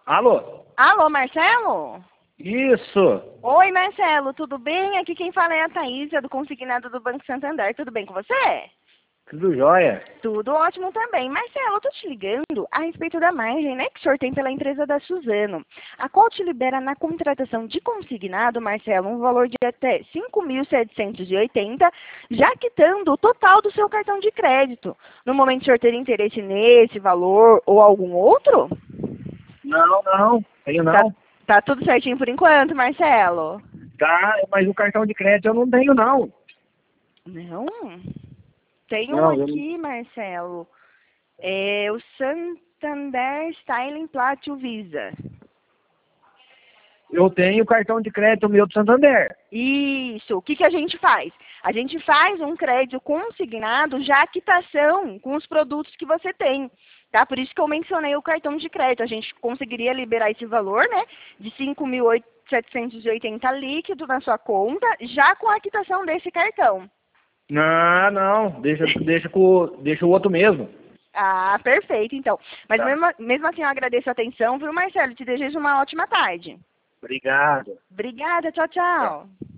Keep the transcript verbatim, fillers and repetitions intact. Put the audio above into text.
Alô? Alô, Marcelo? Isso. Oi, Marcelo, tudo bem? Aqui quem fala é a Thaísa, do Consignado do Banco Santander. Tudo bem com você? Tudo jóia. Tudo ótimo também. Marcelo, eu tô te ligando a respeito da margem, né, que o senhor tem pela empresa da Suzano, a qual te libera na contratação de consignado, Marcelo, um valor de até cinco mil setecentos e oitenta, já quitando o total do seu cartão de crédito. No momento, o senhor teria interesse nesse valor ou algum outro? Não, não. Tenho Tá, não. tá tudo certinho por enquanto, Marcelo? Tá, mas o cartão de crédito eu não tenho não. Não? Tem um Não, eu não. aqui, Marcelo. É o Santander Styling Platinum Visa. Eu tenho o cartão de crédito meu do Santander. Isso. O que, que a gente faz? A gente faz um crédito consignado, já a quitação com os produtos que você tem. Tá? Por isso que eu mencionei o cartão de crédito. A gente conseguiria liberar esse valor, né, de cinco mil setecentos e oitenta líquido na sua conta, já com a quitação desse cartão. Não, não. Deixa, deixa, com, deixa o outro mesmo. Ah, perfeito, então. Mas Tá. mesmo, mesmo assim, eu agradeço a atenção, viu, Marcelo? Te desejo uma ótima tarde. Obrigado. Obrigada, tchau, Tchau. tchau.